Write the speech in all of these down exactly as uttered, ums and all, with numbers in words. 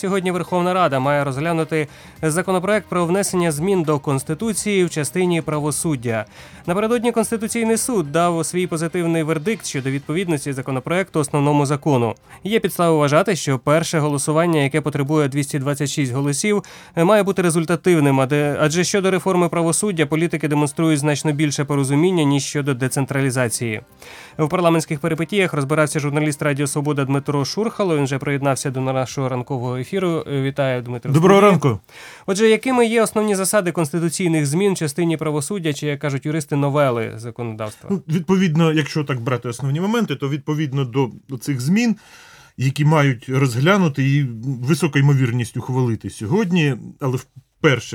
Сьогодні Верховна Рада має розглянути законопроект про внесення змін до Конституції в частині правосуддя. Напередодні Конституційний суд дав свій позитивний вердикт щодо відповідності законопроекту основному закону. Є підстави вважати, що перше голосування, яке потребує двісті двадцять шість голосів, має бути результативним, адже щодо реформи правосуддя політики демонструють значно більше порозуміння, ніж щодо децентралізації. В парламентських перипетіях розбирався журналіст Радіо Свобода Дмитро Шурхало. Він вже приєднався до нашого ранкового ефіру. Вітаю, Дмитро. Доброго ранку. Отже, якими є основні засади конституційних змін в частині правосуддя, чи, як кажуть юристи, новели законодавства? Ну, відповідно, якщо так брати основні моменти, то відповідно до, до цих змін, які мають розглянути і високою ймовірністю ухвалити сьогодні, але вперше,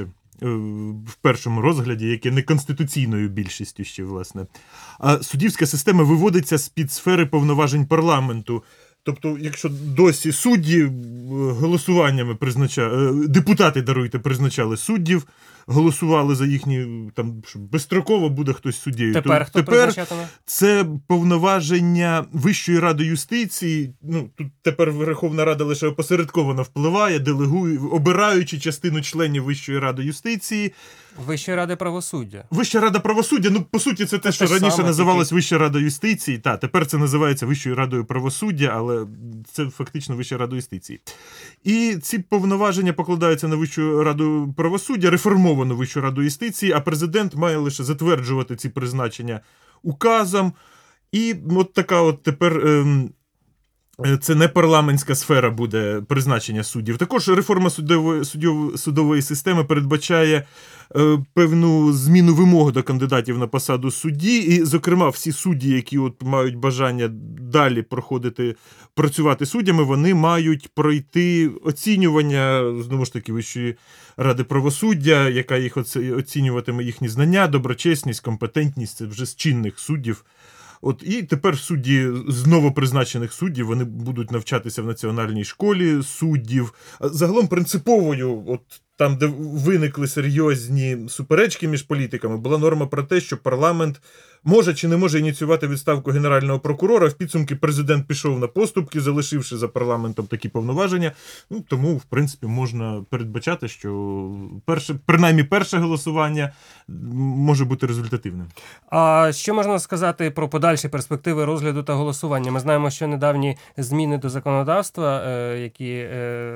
в першому розгляді, яке не конституційною більшістю ще, власне, а суддівська система виводиться з-під сфери повноважень парламенту. Тобто, якщо досі судді голосуваннями призначали, депутати, даруйте, призначали суддів, голосували за їхні, там, що безстроково буде хтось суддєю. Тепер то, хто тепер призначатиме? Це повноваження Вищої ради юстиції. Ну, тут тепер Верховна Рада лише опосередковано впливає, делегує, обираючи частину членів Вищої ради юстиції. Вищої ради правосуддя. Вища рада правосуддя, ну, по суті, це те, що раніше саме називалось Вища рада юстиції. Та, тепер це називається Вищою радою правосуддя, але це фактично Вища рада юстиції. І ці повноваження покладаються на Вищу раду правосуддя, реформовану Вищу раду юстиції, а президент має лише затверджувати ці призначення указом. І от така от тепер... Ем, це не парламентська сфера буде призначення суддів. Також реформа судової, судов, судової системи передбачає е, певну зміну вимог до кандидатів на посаду судді. І, зокрема, всі судді, які от мають бажання далі проходити, працювати суддями, вони мають пройти оцінювання, знову ж таки, Вищої ради правосуддя, яка їх оцінюватиме їхні знання, доброчесність, компетентність, це вже з чинних суддів. От і тепер судді з новопризначених суддів, вони будуть навчатися в Національній школі суддів. Загалом принциповою, от там, де виникли серйозні суперечки між політиками, була норма про те, що парламент може чи не може ініціювати відставку генерального прокурора. В підсумки президент пішов на поступки, залишивши за парламентом такі повноваження. Ну, тому, в принципі, можна передбачати, що перше, принаймні перше голосування може бути результативним. А що можна сказати про подальші перспективи розгляду та голосування? Ми знаємо, що недавні зміни до законодавства, які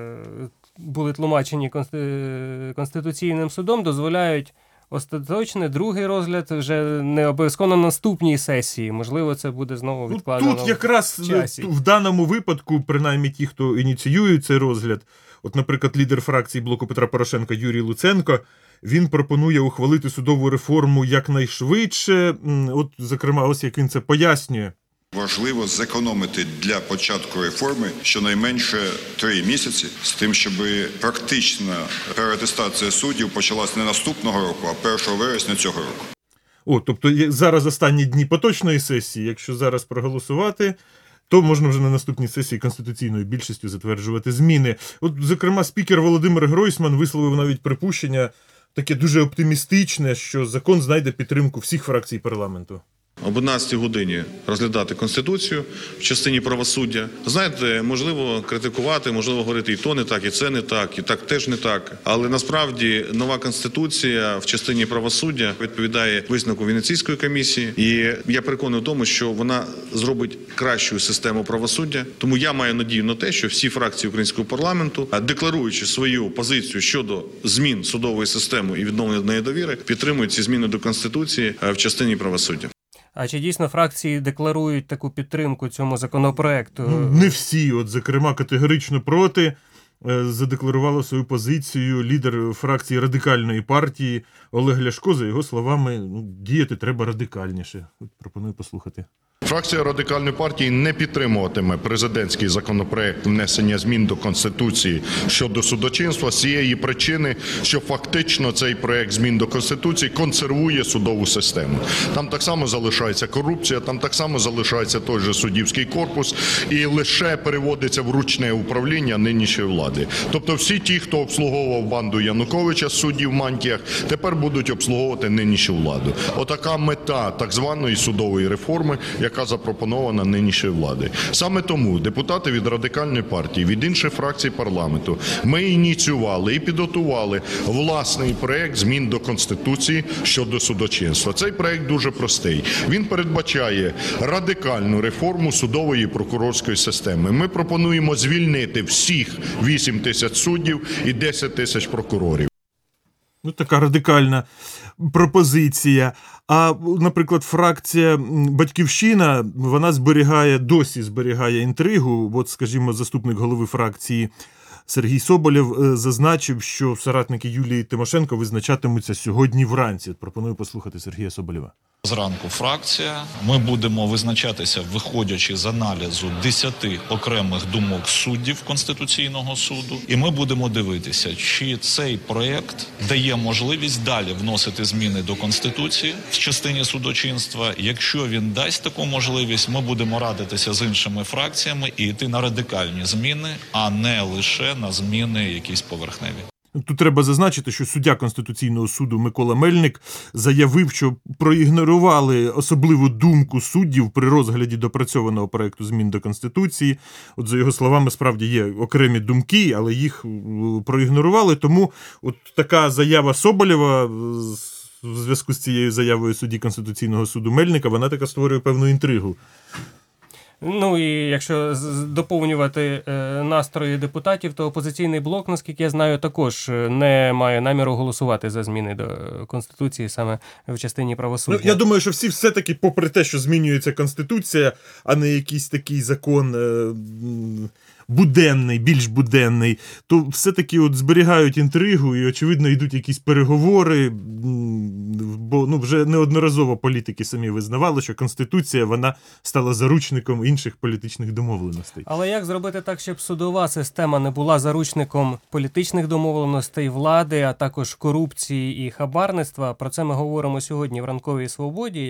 були тлумачені Конституційним судом, дозволяють остаточний другий розгляд вже не обов'язково на наступній сесії. Можливо, це буде знову відкладено. Тут якраз в часі. В даному випадку, принаймні ті, хто ініціює цей розгляд, от, наприклад, лідер фракції Блоку Петра Порошенка Юрій Луценко, він пропонує ухвалити судову реформу якнайшвидше. От, зокрема, ось як він це пояснює. Важливо зекономити для початку реформи щонайменше три місяці з тим, щоб практична переатестація суддів почалась не наступного року, а першого вересня цього року. О, тобто зараз останні дні поточної сесії, якщо зараз проголосувати, то можна вже на наступній сесії конституційною більшістю затверджувати зміни. От, зокрема, спікер Володимир Гройсман висловив навіть припущення таке дуже оптимістичне, що закон знайде підтримку всіх фракцій парламенту. Об одинадцятій годині розглядати Конституцію в частині правосуддя. Знаєте, можливо критикувати, можливо говорити і то не так, і це не так, і так теж не так. Але насправді нова Конституція в частині правосуддя відповідає висновку Венеційської комісії. І я переконаний в тому, що вона зробить кращу систему правосуддя. Тому я маю надію на те, що всі фракції українського парламенту, декларуючи свою позицію щодо змін судової системи і відновлення неї довіри, підтримують ці зміни до Конституції в частині правосуддя. А чи дійсно фракції декларують таку підтримку цьому законопроекту? Не всі. От, зокрема, категорично проти задекларувала свою позицію лідер фракції Радикальної партії Олег Ляшко. За його словами, ну, діяти треба радикальніше. От, пропоную послухати. Фракція Радикальної партії не підтримуватиме президентський законопроект внесення змін до Конституції щодо судочинства з цієї причини, що фактично цей проект змін до Конституції консервує судову систему. Там так само залишається корупція, там так само залишається той же суддівський корпус і лише переводиться в ручне управління нинішньої влади. Тобто всі ті, хто обслуговував банду Януковича, суддів в мантіях, тепер будуть обслуговувати нинішню владу. Отака мета так званої судової реформи, яка яка запропонована нинішньою владою. Саме тому депутати від Радикальної партії, від інших фракцій парламенту, ми ініціювали і підготували власний проект змін до Конституції щодо судочинства. Цей проект дуже простий. Він передбачає радикальну реформу судової і прокурорської системи. Ми пропонуємо звільнити всіх вісім тисяч суддів і десять тисяч прокурорів. Ну, така радикальна пропозиція. А, наприклад, фракція «Батьківщина», вона зберігає, досі зберігає інтригу. От, скажімо, заступник голови фракції Сергій Соболєв зазначив, що соратники Юлії Тимошенко визначатимуться сьогодні вранці. Пропоную послухати Сергія Соболєва. Зранку фракція. Ми будемо визначатися, виходячи з аналізу десяти окремих думок суддів Конституційного суду. І ми будемо дивитися, чи цей проєкт дає можливість далі вносити зміни до Конституції в частині судочинства. Якщо він дасть таку можливість, ми будемо радитися з іншими фракціями і йти на радикальні зміни, а не лише на зміни якісь поверхневі. Тут треба зазначити, що суддя Конституційного суду Микола Мельник заявив, що проігнорували особливу думку суддів при розгляді допрацьованого проекту змін до Конституції. От, за його словами, справді є окремі думки, але їх проігнорували. Тому от така заява Соболєва в зв'язку з цією заявою судді Конституційного суду Мельника, вона така створює певну інтригу. Ну і якщо доповнювати е, настрої депутатів, то «Опозиційний блок», наскільки я знаю, також не має наміру голосувати за зміни до Конституції саме в частині правосуддя. Ну, я думаю, що всі все-таки, попри те, що змінюється Конституція, а не якийсь такий закон е, буденний, більш буденний, то все-таки от зберігають інтригу і, очевидно, йдуть якісь переговори, бо ну, вже неодноразово політики самі визнавали, що Конституція, вона стала заручником інших політичних домовленостей. Але як зробити так, щоб судова система не була заручником політичних домовленостей влади, а також корупції і хабарництва? Про це ми говоримо сьогодні в «Ранковій свободі».